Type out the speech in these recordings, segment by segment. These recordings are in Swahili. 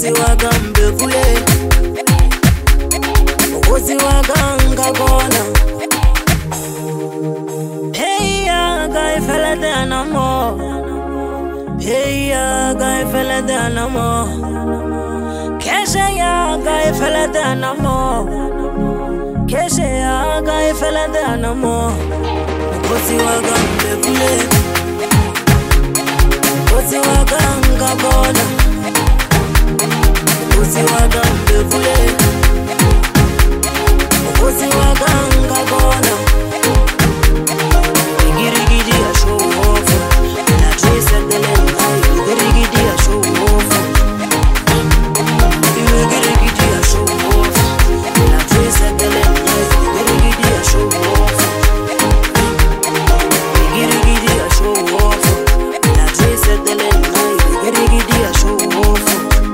Ukosi wagambe vule, ukosi waganga gona. Hey ya guy fella dana mo, hey ya guy fella dana mo, kesha ya guy fella dana mo, kesha ya guy fella dana mo. Ukosi wagambe vule, ukosi waganga gona. Ukosi wagambe vule, ukosi waganga gona. Igirigidi a show off, na trace at the left eye. Igirigidi a show off, igirigidi a show off, na trace at the left eye. Igirigidi a show off, igirigidi a show off, na trace at the left eye. Igirigidi a show off.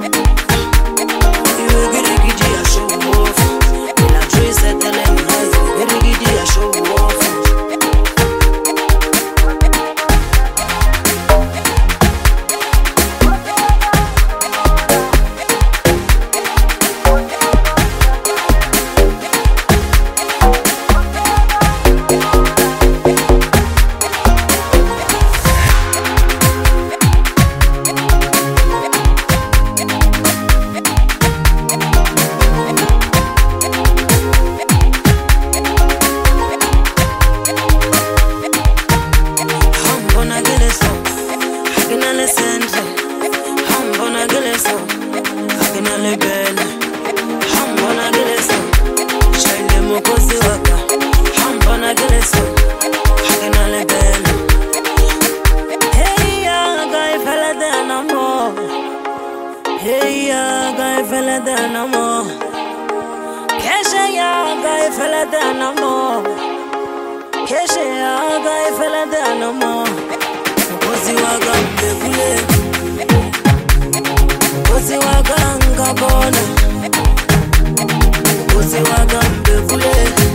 Hey ya guy fella dana mo, kesha ya guy fella dana mo, kesha ya guy fella dana mo. Ukosi wagambe vule, ukosi waganga gona. Ukosi wagambe vule.